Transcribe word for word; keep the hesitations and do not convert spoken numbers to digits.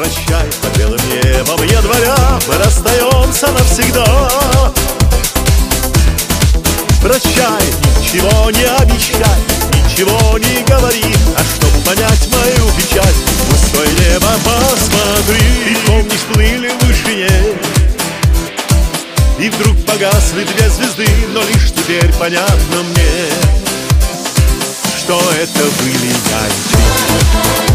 Прощай, под белым небом января мы расстаемся навсегда. Прощай, ничего не обещай, ничего не говори, а чтобы понять мою печаль, в пустое небо посмотри. И помнишь, плыли в вышине, и вдруг погасли две звезды, но лишь теперь понятно мне, что это были я и ты.